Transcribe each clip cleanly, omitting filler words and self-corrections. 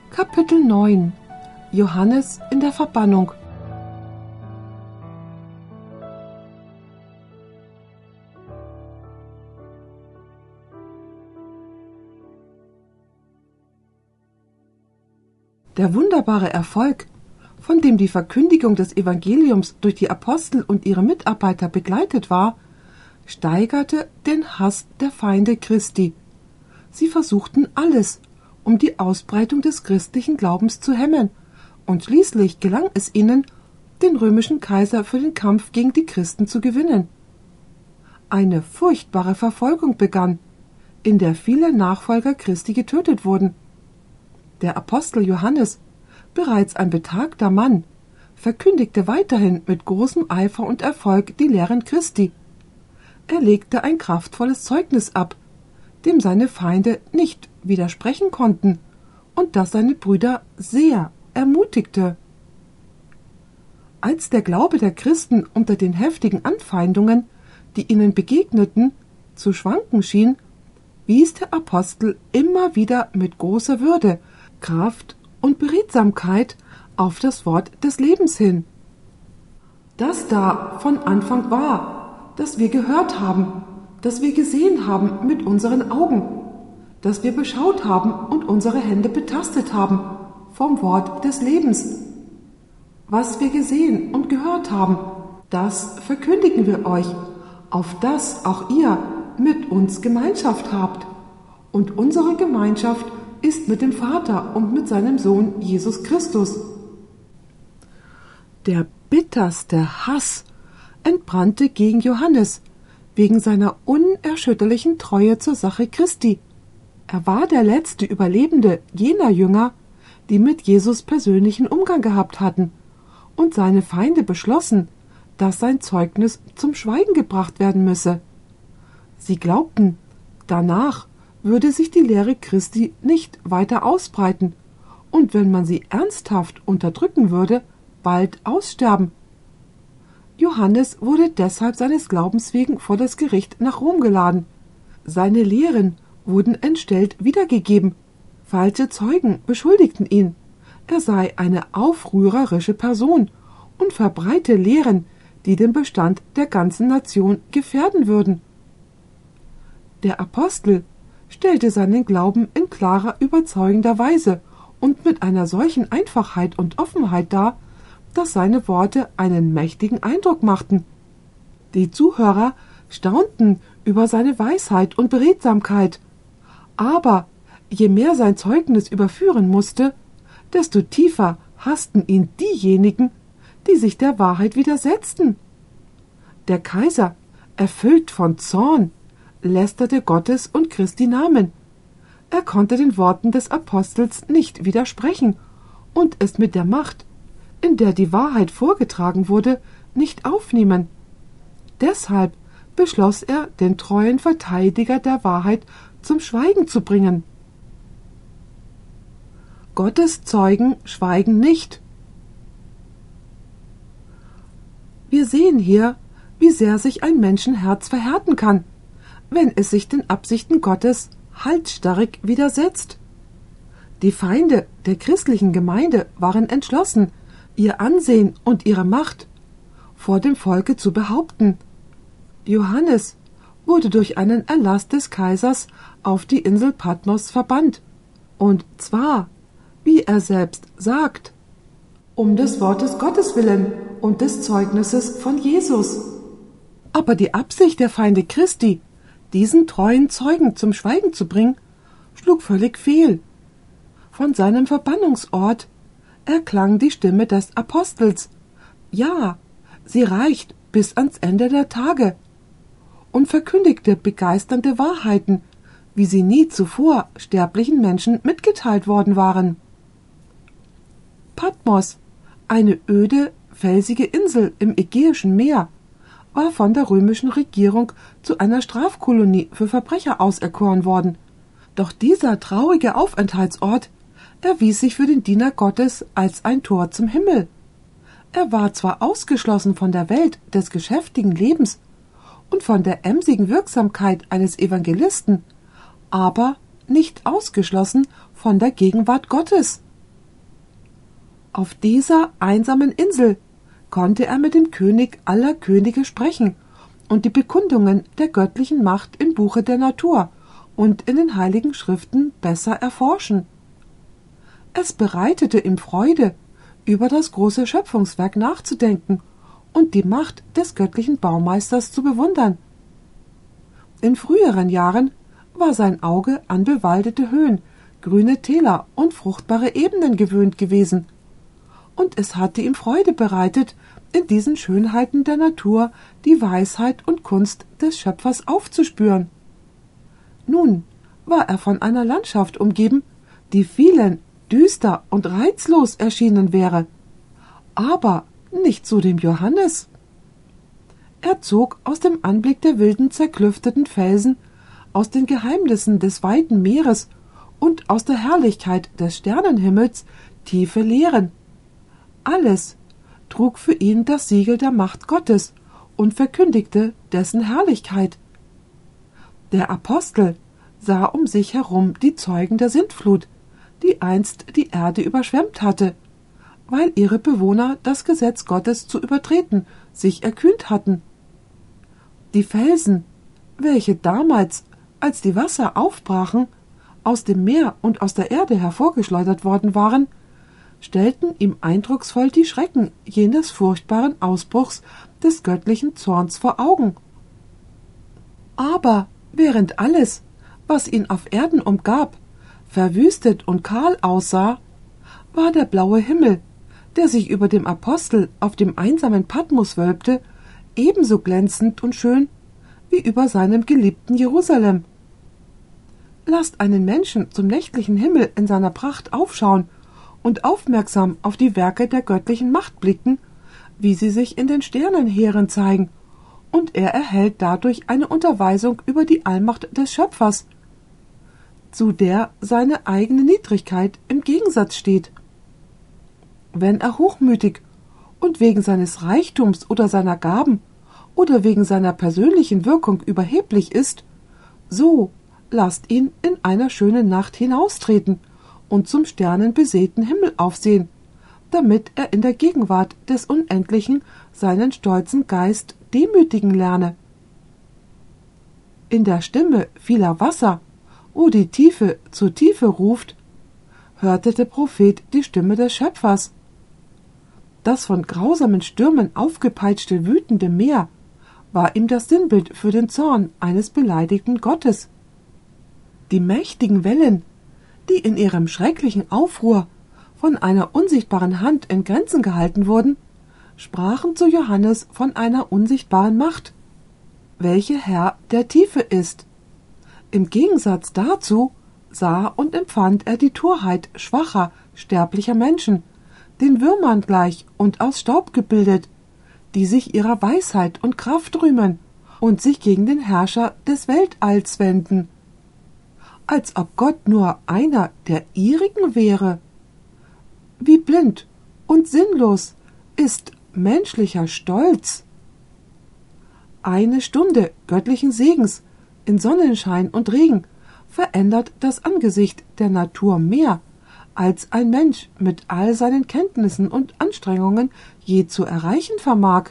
Kapitel 9 – Johannes in der Verbannung. Der wunderbare Erfolg, von dem die Verkündigung des Evangeliums durch die Apostel und ihre Mitarbeiter begleitet war, steigerte den Hass der Feinde Christi. Sie versuchten alles, um die Ausbreitung des christlichen Glaubens zu hemmen, und schließlich gelang es ihnen, den römischen Kaiser für den Kampf gegen die Christen zu gewinnen. Eine furchtbare Verfolgung begann, in der viele Nachfolger Christi getötet wurden. Der Apostel Johannes, bereits ein betagter Mann, verkündigte weiterhin mit großem Eifer und Erfolg die Lehren Christi. Er legte ein kraftvolles Zeugnis ab, dem seine Feinde nicht widersprechen konnten und das seine Brüder sehr ermutigte. Als der Glaube der Christen unter den heftigen Anfeindungen, die ihnen begegneten, zu schwanken schien, wies der Apostel immer wieder mit großer Würde, Kraft und Beredsamkeit auf das Wort des Lebens hin. Das da von Anfang war, das wir gehört haben, das wir gesehen haben mit unseren Augen, das wir beschaut haben und unsere Hände betastet haben, vom Wort des Lebens. Was wir gesehen und gehört haben, das verkündigen wir euch, auf dass auch ihr mit uns Gemeinschaft habt. Und unsere Gemeinschaft ist mit dem Vater und mit seinem Sohn Jesus Christus. Der bitterste Hass entbrannte gegen Johannes, wegen seiner unerschütterlichen Treue zur Sache Christi. Er war der letzte Überlebende jener Jünger, die mit Jesus persönlichen Umgang gehabt hatten, und seine Feinde beschlossen, dass sein Zeugnis zum Schweigen gebracht werden müsse. Sie glaubten, danach würde sich die Lehre Christi nicht weiter ausbreiten und, wenn man sie ernsthaft unterdrücken würde, bald aussterben. Johannes wurde deshalb seines Glaubens wegen vor das Gericht nach Rom geladen. Seine Lehren wurden entstellt wiedergegeben. Falsche Zeugen beschuldigten ihn, er sei eine aufrührerische Person und verbreite Lehren, die den Bestand der ganzen Nation gefährden würden. Der Apostel stellte seinen Glauben in klarer, überzeugender Weise und mit einer solchen Einfachheit und Offenheit dar, dass seine Worte einen mächtigen Eindruck machten. Die Zuhörer staunten über seine Weisheit und Beredsamkeit, aber je mehr sein Zeugnis überführen musste, desto tiefer hassten ihn diejenigen, die sich der Wahrheit widersetzten. Der Kaiser, erfüllt von Zorn, lästerte Gottes und Christi Namen. Er konnte den Worten des Apostels nicht widersprechen und es mit der Macht, in der die Wahrheit vorgetragen wurde, nicht aufnehmen. Deshalb beschloss er, den treuen Verteidiger der Wahrheit zum Schweigen zu bringen. Gottes Zeugen schweigen nicht. Wir sehen hier, wie sehr sich ein Menschenherz verhärten kann, wenn es sich den Absichten Gottes halsstarrig widersetzt. Die Feinde der christlichen Gemeinde waren entschlossen, ihr Ansehen und ihre Macht vor dem Volke zu behaupten. Johannes wurde durch einen Erlass des Kaisers auf die Insel Patmos verbannt, und zwar, wie er selbst sagt, um des Wortes Gottes willen und des Zeugnisses von Jesus. Aber die Absicht der Feinde Christi, diesen treuen Zeugen zum Schweigen zu bringen, schlug völlig fehl. Von seinem Verbannungsort erklang die Stimme des Apostels. Ja, sie reicht bis ans Ende der Tage und verkündigte begeisternde Wahrheiten, wie sie nie zuvor sterblichen Menschen mitgeteilt worden waren. Patmos, eine öde, felsige Insel im Ägäischen Meer, war von der römischen Regierung zu einer Strafkolonie für Verbrecher auserkoren worden. Doch dieser traurige Aufenthaltsort erwies sich für den Diener Gottes als ein Tor zum Himmel. Er war zwar ausgeschlossen von der Welt des geschäftigen Lebens und von der emsigen Wirksamkeit eines Evangelisten, aber nicht ausgeschlossen von der Gegenwart Gottes. Auf dieser einsamen Insel konnte er mit dem König aller Könige sprechen und die Bekundungen der göttlichen Macht im Buche der Natur und in den heiligen Schriften besser erforschen. Es bereitete ihm Freude, über das große Schöpfungswerk nachzudenken und die Macht des göttlichen Baumeisters zu bewundern. In früheren Jahren war sein Auge an bewaldete Höhen, grüne Täler und fruchtbare Ebenen gewöhnt gewesen, und es hatte ihm Freude bereitet, in diesen Schönheiten der Natur die Weisheit und Kunst des Schöpfers aufzuspüren. Nun war er von einer Landschaft umgeben, die vielen düster und reizlos erschienen wäre, aber nicht so dem Johannes. Er zog aus dem Anblick der wilden, zerklüfteten Felsen, aus den Geheimnissen des weiten Meeres und aus der Herrlichkeit des Sternenhimmels tiefe Lehren. Alles trug für ihn das Siegel der Macht Gottes und verkündigte dessen Herrlichkeit. Der Apostel sah um sich herum die Zeugen der Sintflut, die einst die Erde überschwemmt hatte, weil ihre Bewohner das Gesetz Gottes zu übertreten sich erkühnt hatten. Die Felsen, welche damals, als die Wasser aufbrachen, aus dem Meer und aus der Erde hervorgeschleudert worden waren, stellten ihm eindrucksvoll die Schrecken jenes furchtbaren Ausbruchs des göttlichen Zorns vor Augen. Aber während alles, was ihn auf Erden umgab, verwüstet und kahl aussah, war der blaue Himmel, der sich über dem Apostel auf dem einsamen Patmos wölbte, ebenso glänzend und schön wie über seinem geliebten Jerusalem. Lasst einen Menschen zum nächtlichen Himmel in seiner Pracht aufschauen und aufmerksam auf die Werke der göttlichen Macht blicken, wie sie sich in den Sternenheeren zeigen, und er erhält dadurch eine Unterweisung über die Allmacht des Schöpfers, zu der seine eigene Niedrigkeit im Gegensatz steht. Wenn er hochmütig und wegen seines Reichtums oder seiner Gaben oder wegen seiner persönlichen Wirkung überheblich ist, so lasst ihn in einer schönen Nacht hinaustreten und zum sternenbesäten Himmel aufsehen, damit er in der Gegenwart des Unendlichen seinen stolzen Geist demütigen lerne. In der Stimme vieler Wasser, wo die Tiefe zur Tiefe ruft, hörte der Prophet die Stimme des Schöpfers. Das von grausamen Stürmen aufgepeitschte wütende Meer war ihm das Sinnbild für den Zorn eines beleidigten Gottes. Die mächtigen Wellen, die in ihrem schrecklichen Aufruhr von einer unsichtbaren Hand in Grenzen gehalten wurden, sprachen zu Johannes von einer unsichtbaren Macht, welche Herr der Tiefe ist. Im Gegensatz dazu sah und empfand er die Torheit schwacher, sterblicher Menschen, den Würmern gleich und aus Staub gebildet, die sich ihrer Weisheit und Kraft rühmen und sich gegen den Herrscher des Weltalls wenden. Als ob Gott nur einer der ihrigen wäre. Wie blind und sinnlos ist menschlicher Stolz. Eine Stunde göttlichen Segens in Sonnenschein und Regen verändert das Angesicht der Natur mehr, als ein Mensch mit all seinen Kenntnissen und Anstrengungen je zu erreichen vermag.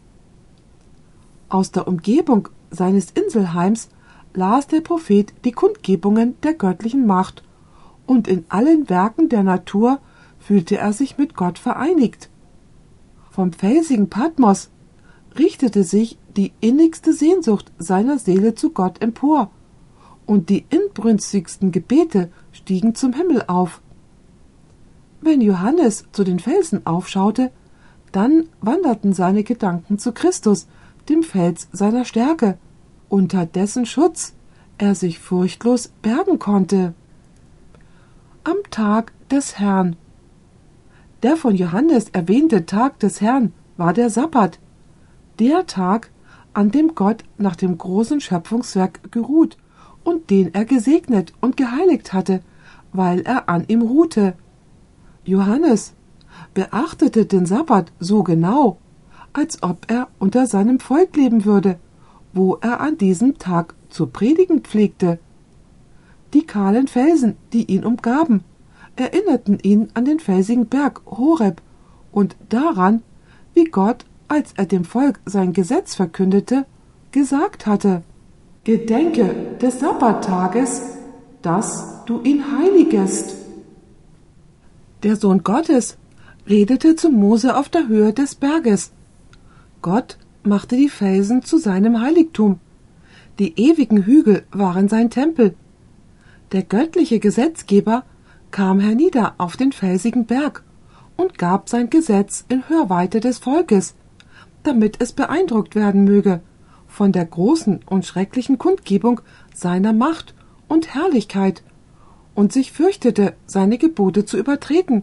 Aus der Umgebung seines Inselheims las der Prophet die Kundgebungen der göttlichen Macht, und in allen Werken der Natur fühlte er sich mit Gott vereinigt. Vom felsigen Patmos richtete sich die innigste Sehnsucht seiner Seele zu Gott empor, und die inbrünstigsten Gebete stiegen zum Himmel auf. Wenn Johannes zu den Felsen aufschaute, dann wanderten seine Gedanken zu Christus, dem Fels seiner Stärke, unter dessen Schutz er sich furchtlos bergen konnte. Am Tag des Herrn. Der von Johannes erwähnte Tag des Herrn war der Sabbat, der Tag, an dem Gott nach dem großen Schöpfungswerk geruht und den er gesegnet und geheiligt hatte, weil er an ihm ruhte. Johannes beachtete den Sabbat so genau, als ob er unter seinem Volk leben würde, wo er an diesem Tag zu predigen pflegte. Die kahlen Felsen, die ihn umgaben, erinnerten ihn an den felsigen Berg Horeb und daran, wie Gott, als er dem Volk sein Gesetz verkündete, gesagt hatte: Gedenke des Sabbattages, dass du ihn heiligest. Der Sohn Gottes redete zu Mose auf der Höhe des Berges. Gott machte die Felsen zu seinem Heiligtum. Die ewigen Hügel waren sein Tempel. Der göttliche Gesetzgeber kam hernieder auf den felsigen Berg und gab sein Gesetz in Hörweite des Volkes, damit es beeindruckt werden möge von der großen und schrecklichen Kundgebung seiner Macht und Herrlichkeit und sich fürchtete, seine Gebote zu übertreten.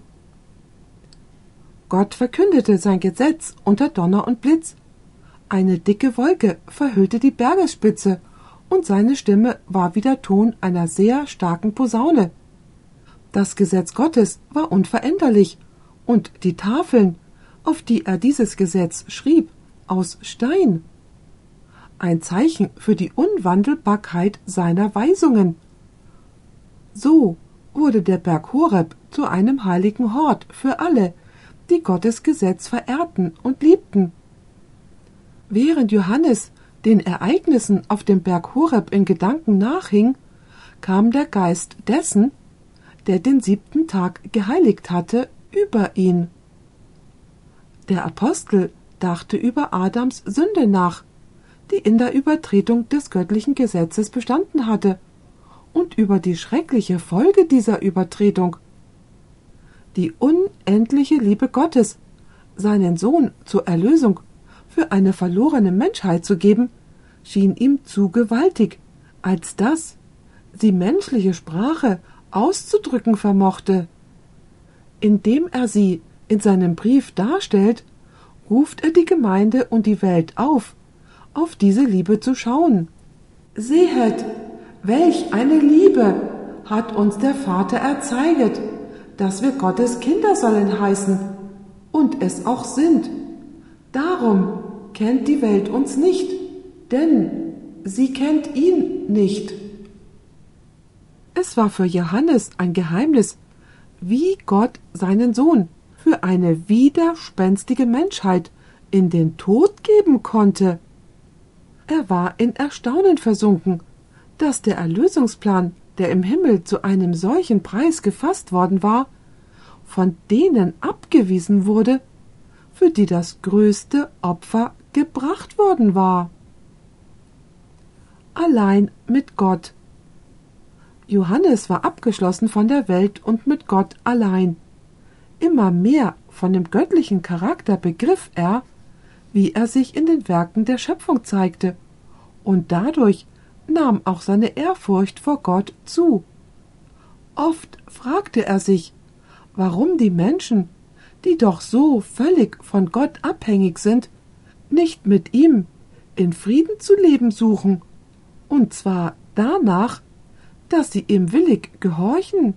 Gott verkündete sein Gesetz unter Donner und Blitz. Eine dicke Wolke verhüllte die Bergesspitze und seine Stimme war wie der Ton einer sehr starken Posaune. Das Gesetz Gottes war unveränderlich und die Tafeln, auf die er dieses Gesetz schrieb, aus Stein. Ein Zeichen für die Unwandelbarkeit seiner Weisungen. So wurde der Berg Horeb zu einem heiligen Hort für alle, die Gottes Gesetz verehrten und liebten. Während Johannes den Ereignissen auf dem Berg Horeb in Gedanken nachhing, kam der Geist dessen, der den 7. Tag geheiligt hatte, über ihn. Der Apostel dachte über Adams Sünde nach, die in der Übertretung des göttlichen Gesetzes bestanden hatte, und über die schreckliche Folge dieser Übertretung. Die unendliche Liebe Gottes, seinen Sohn zur Erlösung für eine verlorene Menschheit zu geben, schien ihm zu gewaltig, als dass sie menschliche Sprache auszudrücken vermochte. Indem er sie in seinem Brief darstellt, ruft er die Gemeinde und die Welt auf diese Liebe zu schauen. Sehet, welch eine Liebe hat uns der Vater erzeiget, dass wir Gottes Kinder sollen heißen und es auch sind. Darum kennt die Welt uns nicht, denn sie kennt ihn nicht. Es war für Johannes ein Geheimnis, wie Gott seinen Sohn für eine widerspenstige Menschheit in den Tod geben konnte. Er war in Erstaunen versunken, dass der Erlösungsplan, der im Himmel zu einem solchen Preis gefasst worden war, von denen abgewiesen wurde, für die das größte Opfer gebracht worden war. Allein mit Gott. Johannes war abgeschlossen von der Welt und mit Gott allein. Immer mehr von dem göttlichen Charakter begriff er, wie er sich in den Werken der Schöpfung zeigte, und dadurch nahm auch seine Ehrfurcht vor Gott zu. Oft fragte er sich, warum die Menschen, die doch so völlig von Gott abhängig sind, nicht mit ihm in Frieden zu leben suchen, und zwar danach, dass sie ihm willig gehorchen.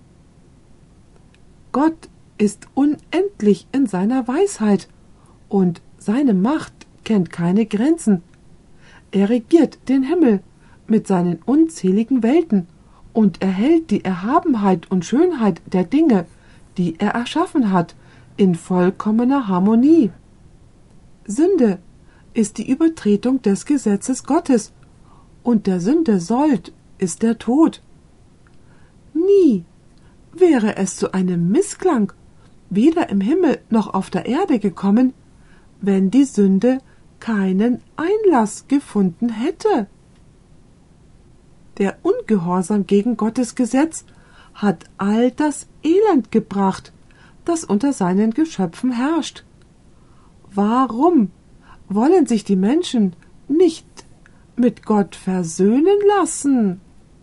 Gott ist unendlich in seiner Weisheit, und seine Macht kennt keine Grenzen. Er regiert den Himmel mit seinen unzähligen Welten und erhält die Erhabenheit und Schönheit der Dinge, die er erschaffen hat, in vollkommener Harmonie. Sünde ist die Übertretung des Gesetzes Gottes, und der Sünde Sold ist der Tod. Nie wäre es zu einem Missklang, weder im Himmel noch auf der Erde gekommen, wenn die Sünde keinen Einlass gefunden hätte. Der Ungehorsam gegen Gottes Gesetz hat all das Elend gebracht, das unter seinen Geschöpfen herrscht. Warum wollen sich die Menschen nicht mit Gott versöhnen lassen?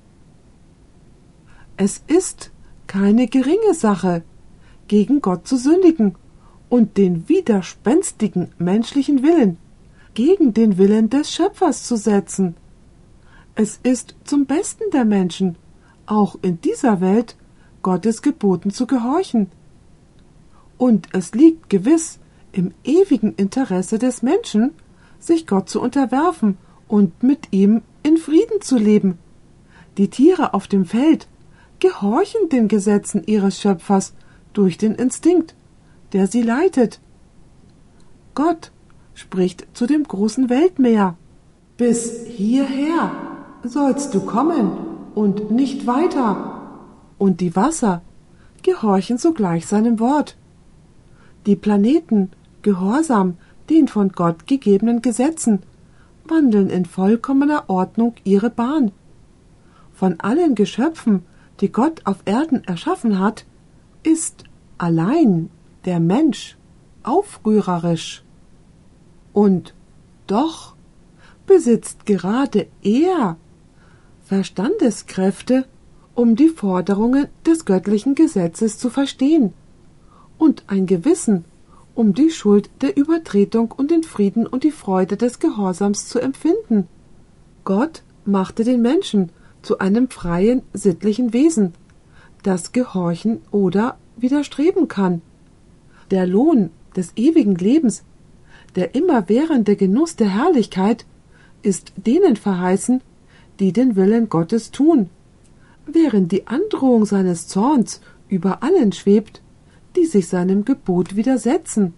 Es ist keine geringe Sache, gegen Gott zu sündigen und den widerspenstigen menschlichen Willen gegen den Willen des Schöpfers zu setzen. Es ist zum Besten der Menschen, auch in dieser Welt, Gottes Geboten zu gehorchen. Und es liegt gewiss im ewigen Interesse des Menschen, sich Gott zu unterwerfen und mit ihm in Frieden zu leben. Die Tiere auf dem Feld gehorchen den Gesetzen ihres Schöpfers durch den Instinkt, der sie leitet. Gott spricht zu dem großen Weltmeer: Bis hierher sollst du kommen und nicht weiter. Und die Wasser gehorchen sogleich seinem Wort. Die Planeten, gehorsam den von Gott gegebenen Gesetzen, wandeln in vollkommener Ordnung ihre Bahn. Von allen Geschöpfen, die Gott auf Erden erschaffen hat, ist allein der Mensch aufrührerisch. Und doch besitzt gerade er Verstandeskräfte, um die Forderungen des göttlichen Gesetzes zu verstehen, und ein Gewissen, um die Schuld der Übertretung und den Frieden und die Freude des Gehorsams zu empfinden. Gott machte den Menschen zu einem freien, sittlichen Wesen, das gehorchen oder widerstreben kann. Der Lohn des ewigen Lebens, der immerwährende Genuss der Herrlichkeit, ist denen verheißen, die den Willen Gottes tun, während die Androhung seines Zorns über allen schwebt, die sich seinem Gebot widersetzen.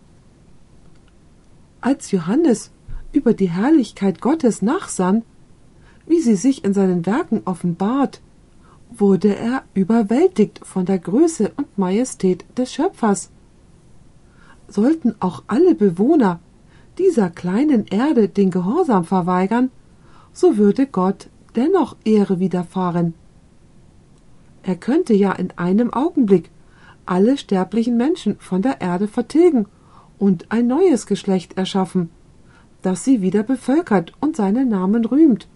Als Johannes über die Herrlichkeit Gottes nachsann, wie sie sich in seinen Werken offenbart, wurde er überwältigt von der Größe und Majestät des Schöpfers. Sollten auch alle Bewohner dieser kleinen Erde den Gehorsam verweigern, so würde Gott dennoch Ehre widerfahren. Er könnte ja in einem Augenblick alle sterblichen Menschen von der Erde vertilgen und ein neues Geschlecht erschaffen, das sie wieder bevölkert und seinen Namen rühmt.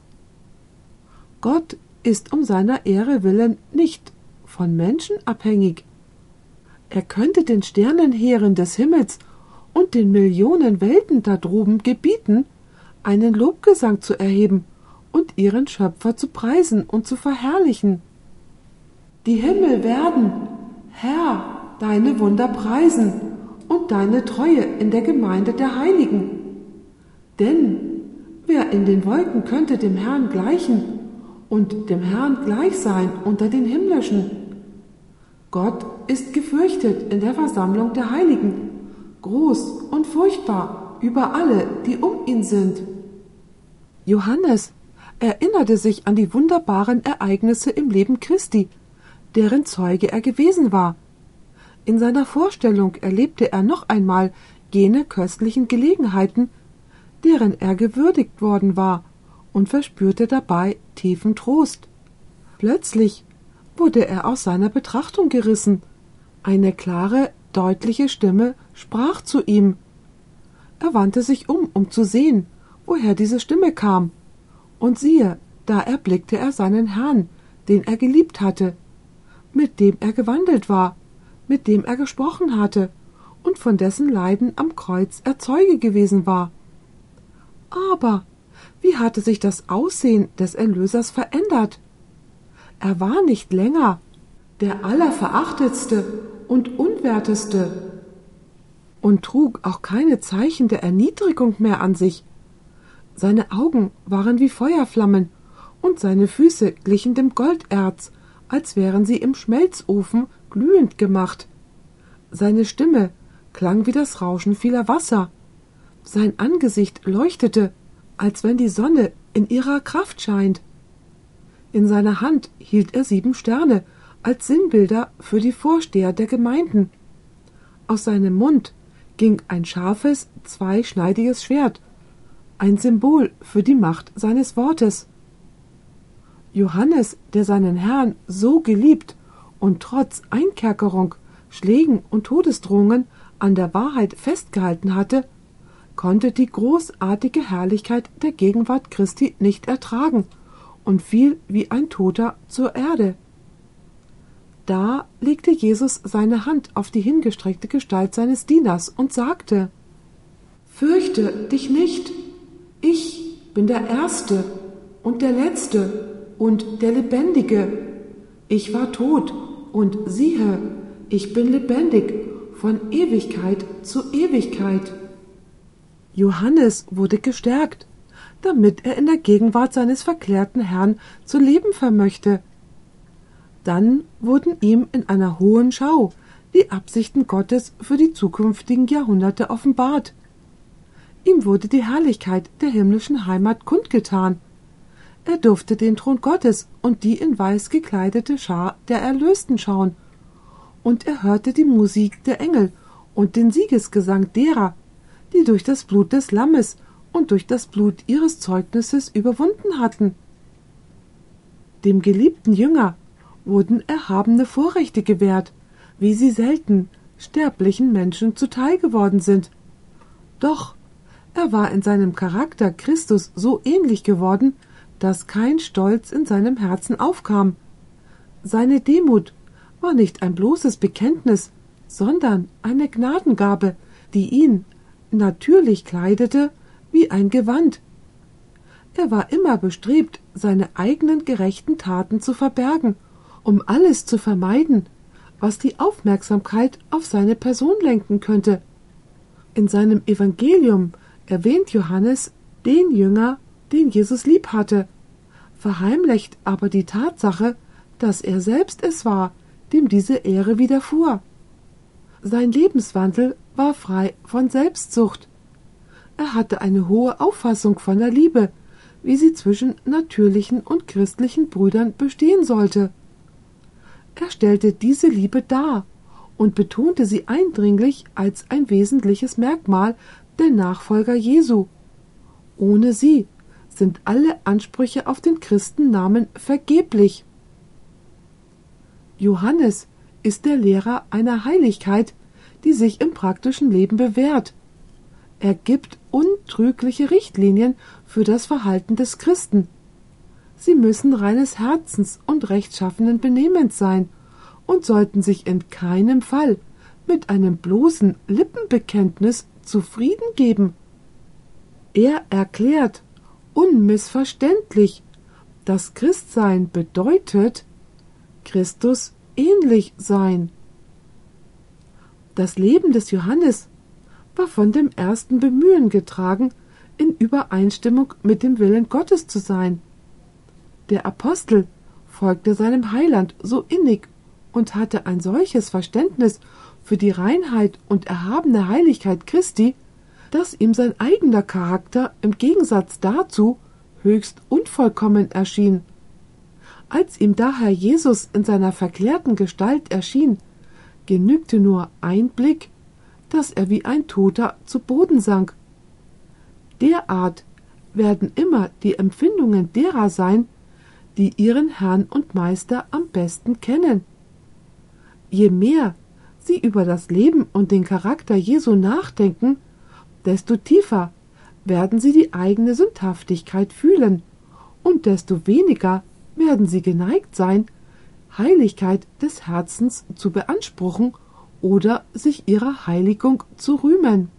Gott ist um seiner Ehre willen nicht von Menschen abhängig. Er könnte den Sternenheeren des Himmels und den Millionen Welten da droben gebieten, einen Lobgesang zu erheben und ihren Schöpfer zu preisen und zu verherrlichen. Die Himmel werden, Herr, deine Wunder preisen und deine Treue in der Gemeinde der Heiligen. Denn wer in den Wolken könnte dem Herrn gleichen und dem Herrn gleich sein unter den Himmlischen? Gott ist gefürchtet in der Versammlung der Heiligen, groß und furchtbar über alle, die um ihn sind. Johannes erinnerte sich an die wunderbaren Ereignisse im Leben Christi, deren Zeuge er gewesen war. In seiner Vorstellung erlebte er noch einmal jene köstlichen Gelegenheiten, deren er gewürdigt worden war, und verspürte dabei tiefen Trost. Plötzlich wurde er aus seiner Betrachtung gerissen. Eine klare, deutliche Stimme sprach zu ihm. Er wandte sich um zu sehen, woher diese Stimme kam. Und siehe, da erblickte er seinen Herrn, den er geliebt hatte, mit dem er gewandelt war, mit dem er gesprochen hatte und von dessen Leiden am Kreuz er Zeuge gewesen war. Aber wie hatte sich das Aussehen des Erlösers verändert? Er war nicht länger der Allerverachtetste und Unwerteste und trug auch keine Zeichen der Erniedrigung mehr an sich. Seine Augen waren wie Feuerflammen und seine Füße glichen dem Golderz, als wären sie im Schmelzofen glühend gemacht. Seine Stimme klang wie das Rauschen vieler Wasser. Sein Angesicht leuchtete, als wenn die Sonne in ihrer Kraft scheint. In seiner Hand hielt er 7 Sterne als Sinnbilder für die Vorsteher der Gemeinden. Aus seinem Mund ging ein scharfes, zweischneidiges Schwert, ein Symbol für die Macht seines Wortes. Johannes, der seinen Herrn so geliebt und trotz Einkerkerung, Schlägen und Todesdrohungen an der Wahrheit festgehalten hatte, konnte die großartige Herrlichkeit der Gegenwart Christi nicht ertragen und fiel wie ein Toter zur Erde. Da legte Jesus seine Hand auf die hingestreckte Gestalt seines Dieners und sagte: Fürchte dich nicht, ich bin der Erste und der Letzte und der Lebendige. Ich war tot, und siehe, ich bin lebendig von Ewigkeit zu Ewigkeit. Johannes wurde gestärkt, damit er in der Gegenwart seines verklärten Herrn zu leben vermöchte. Dann wurden ihm in einer hohen Schau die Absichten Gottes für die zukünftigen Jahrhunderte offenbart. Ihm wurde die Herrlichkeit der himmlischen Heimat kundgetan. Er durfte den Thron Gottes und die in Weiß gekleidete Schar der Erlösten schauen. Und er hörte die Musik der Engel und den Siegesgesang derer, die durch das Blut des Lammes und durch das Blut ihres Zeugnisses überwunden hatten. Dem geliebten Jünger wurden erhabene Vorrechte gewährt, wie sie selten sterblichen Menschen zuteil geworden sind. Doch er war in seinem Charakter Christus so ähnlich geworden, dass kein Stolz in seinem Herzen aufkam. Seine Demut war nicht ein bloßes Bekenntnis, sondern eine Gnadengabe, die ihn natürlich kleidete wie ein Gewand. Er war immer bestrebt, seine eigenen gerechten Taten zu verbergen, um alles zu vermeiden, was die Aufmerksamkeit auf seine Person lenken könnte. In seinem Evangelium erwähnt Johannes den Jünger, den Jesus lieb hatte, verheimlicht aber die Tatsache, dass er selbst es war, dem diese Ehre widerfuhr. Sein Lebenswandel war frei von Selbstsucht. Er hatte eine hohe Auffassung von der Liebe, wie sie zwischen natürlichen und christlichen Brüdern bestehen sollte. Er stellte diese Liebe dar und betonte sie eindringlich als ein wesentliches Merkmal der Nachfolger Jesu. Ohne sie sind alle Ansprüche auf den Christennamen vergeblich. Johannes ist der Lehrer einer Heiligkeit, die sich im praktischen Leben bewährt. Er gibt untrügliche Richtlinien für das Verhalten des Christen. Sie müssen reines Herzens und rechtschaffenen Benehmens sein und sollten sich in keinem Fall mit einem bloßen Lippenbekenntnis zufrieden geben. Er erklärt unmissverständlich, dass Christsein bedeutet, Christus ähnlich sein. Das Leben des Johannes war von dem ersten Bemühen getragen, in Übereinstimmung mit dem Willen Gottes zu sein. Der Apostel folgte seinem Heiland so innig und hatte ein solches Verständnis für die Reinheit und erhabene Heiligkeit Christi, dass ihm sein eigener Charakter im Gegensatz dazu höchst unvollkommen erschien. Als ihm daher Jesus in seiner verklärten Gestalt erschien, genügte nur ein Blick, dass er wie ein Toter zu Boden sank. Derart werden immer die Empfindungen derer sein, die ihren Herrn und Meister am besten kennen. Je mehr sie über das Leben und den Charakter Jesu nachdenken, desto tiefer werden sie die eigene Sündhaftigkeit fühlen und desto weniger werden sie geneigt sein, Heiligkeit des Herzens zu beanspruchen oder sich ihrer Heiligung zu rühmen.